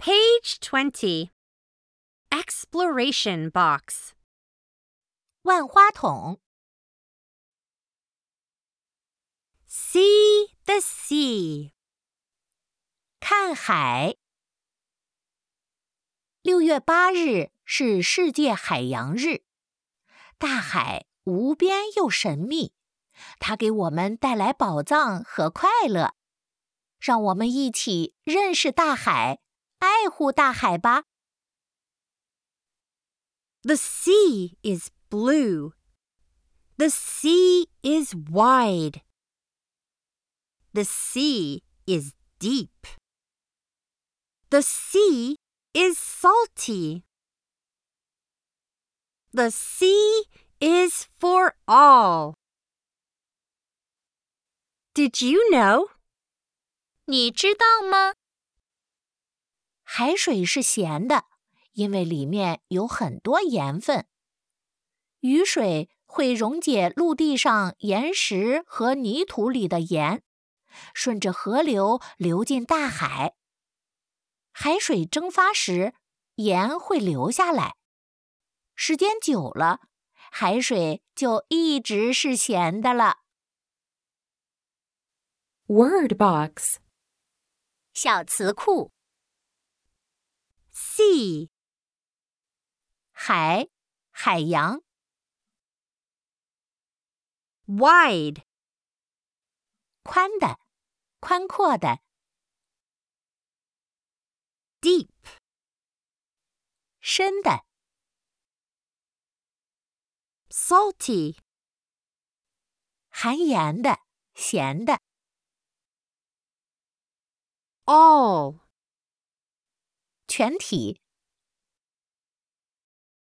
Page 20. Exploration box. 万花筒 See the sea. 看海。6月8日是世界海洋日。大海无边又神秘，它给我们带来宝藏和快乐。让我们一起认识大海，爱护大海吧。 The sea is blue. The sea is wide. The sea is deep. The sea is salty. The sea is for all. Did you know? 你知道吗？海水是咸的，因为里面有很多盐分。雨水会溶解陆地上岩石和泥土里的盐，顺着河流流进大海。海水蒸发时，盐会流下来。时间久了，海水就一直是咸的了。 Word box. 小词库 Sea. 海，海洋。 Wide. 宽的，宽阔的。 Deep. 深的。 Salty. 含盐的，咸的。 All. 全体，